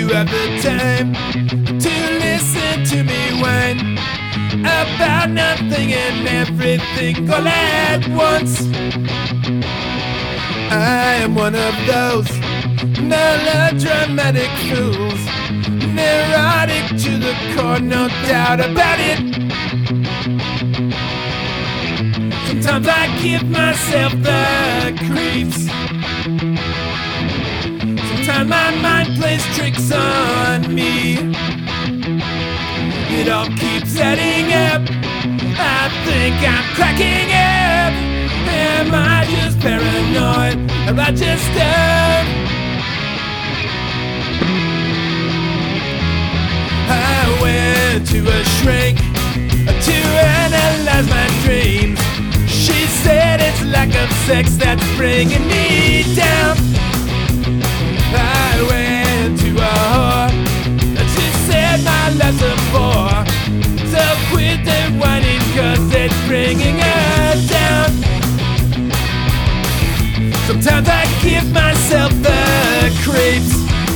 have the time to listen to me whine about nothing and everything all at once. I am one of those melodramatic fools, neurotic to the core, no doubt about it. Sometimes I give myself the creeps. Sometimes my mind plays tricks on me. It all keeps adding up. I think I'm cracking up. Am I just paranoid? Am I just dumb? I went to a shrink to analyze my dreams. She said it's lack of sex that's bringing me down. I went to a whore. She said my life's a bore. So quit the whining, cause it's bringing her down. Sometimes I give myself the creeps.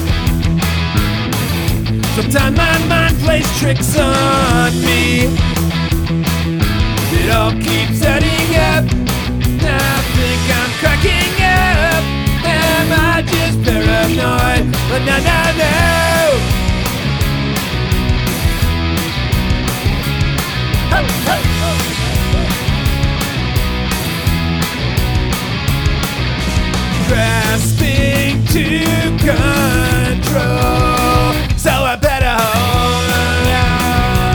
Sometimes my mind plays tricks on me. It all keeps adding up. I think I'm cracking up. Am I just paranoid? But no. Grasping to control, so I better hold on.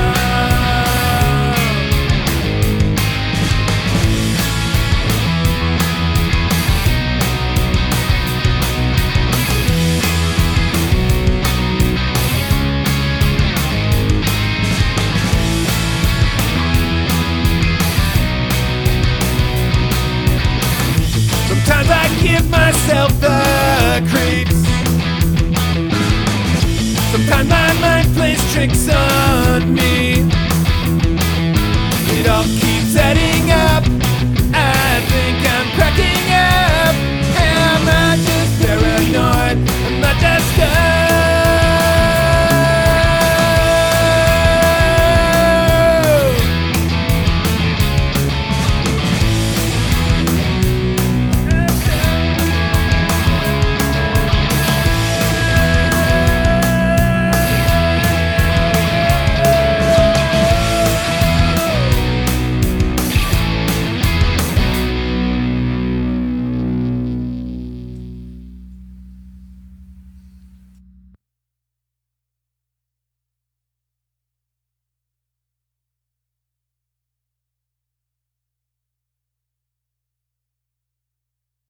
Sometimes I give myself the creeps. Sometimes my mind plays tricks on me.